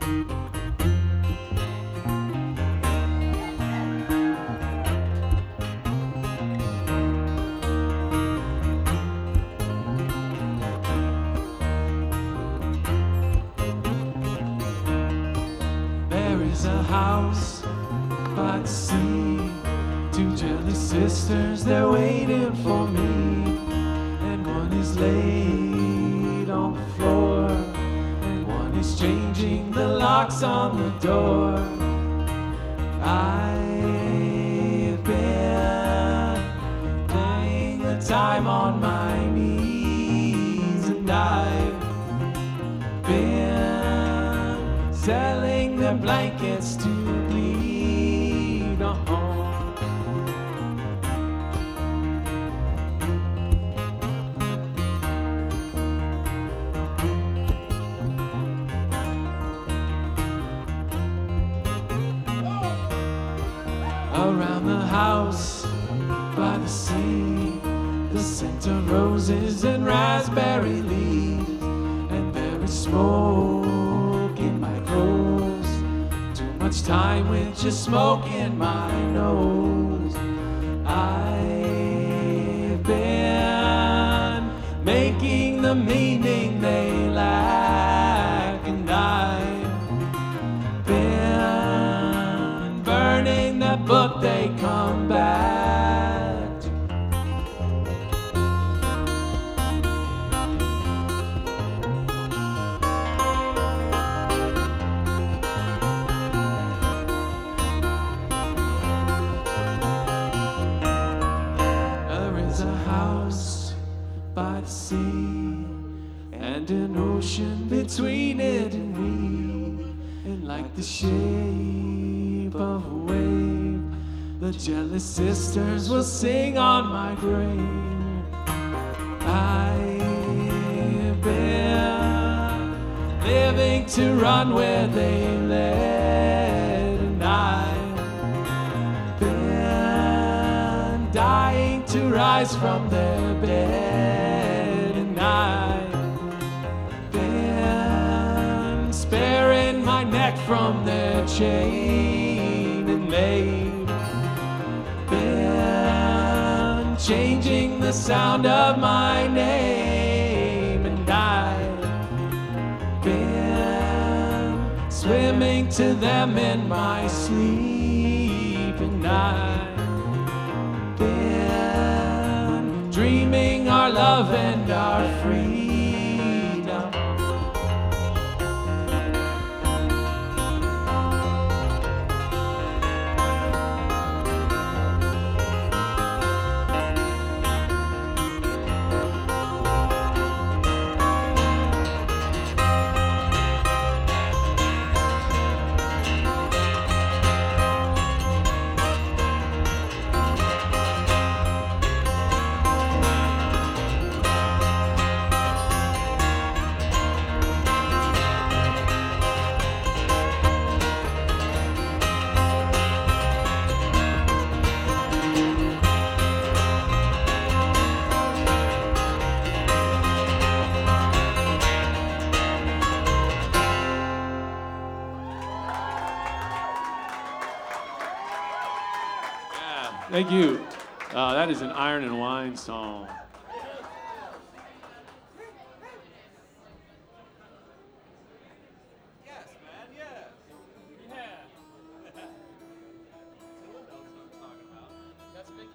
There is a house by the sea, two jealous sisters, they're waiting for me. And one is laid on the floor, and one is changing the locks on the door. I've been playing the time on my knees, and I've been selling their blankets to bleed on. Around the house by the sea, the scent of roses and raspberry leaves, and there is smoke in my clothes, too much time with just smoke in my nose. I've been making the meaning they lack, and I've been burning that book they come back to. There is a house by the sea, and an ocean between it and me, and like the shape of a wave, the jealous sisters will sing on my grave. I've been living to run where they led, and I've been dying to rise from their bed, and I've been sparing my neck from their chain, and they've been changing the sound of my name, and I've been swimming to them in my sleep, and I've been dreaming our love and our freedom. Thank you. That is an Iron and Wine song. Yes, man, yes. Yeah. Someone knows what I'm talking about. That's Mickey.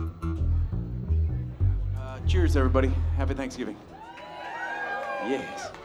Cheers, everybody. Happy Thanksgiving. Yes.